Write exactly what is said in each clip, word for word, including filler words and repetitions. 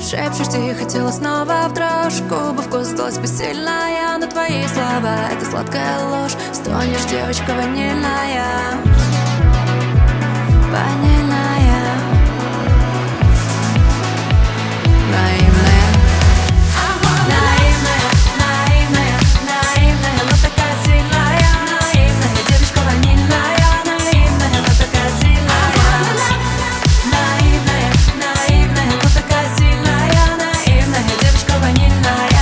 Шепчешь тихо, тело снова в дрожь, губы вкус злость бессильная на твои слова. Это сладкая ложь, стонешь, девочка ванильная, ванильная, наивная. Наивная, наивная, наивная, но такая сильная. Наивная девочка ванильная, наивная, но такая сильная. Наивная, наивная, но такая сильная. Наивная девочка ванильная.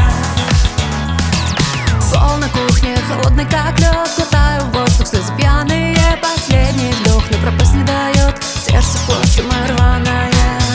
Пол на кухне, холодный как лед, глотаю воздух, слезы пьяные. Последний вдох, но пропасть не дает. Сердце в клочья, моя рваная.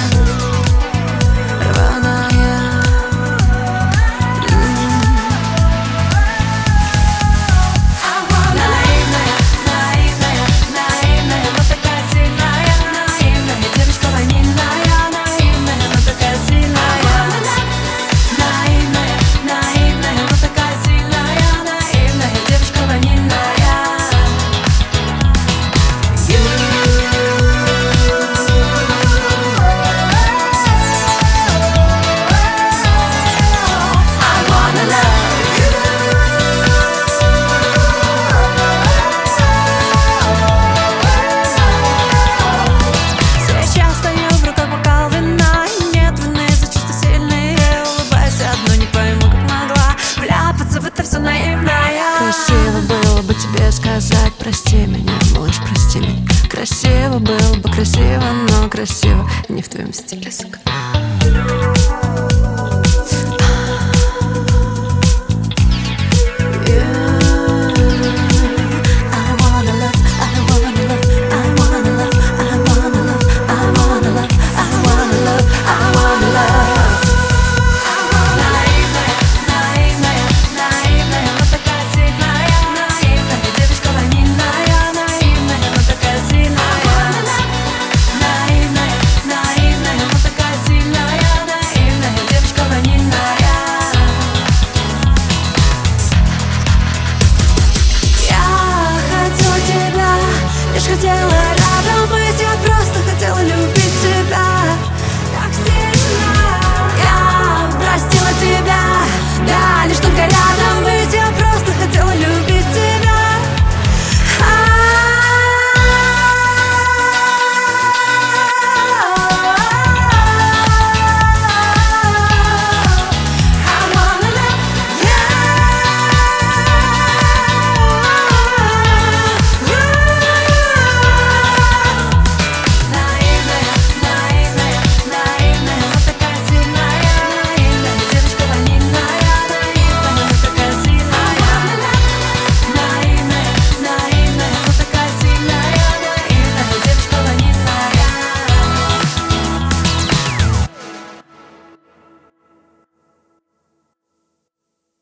Красиво было бы тебе сказать: прости меня, малыш, прости меня. Красиво было бы красиво, но красиво не в твоем стиле, сука.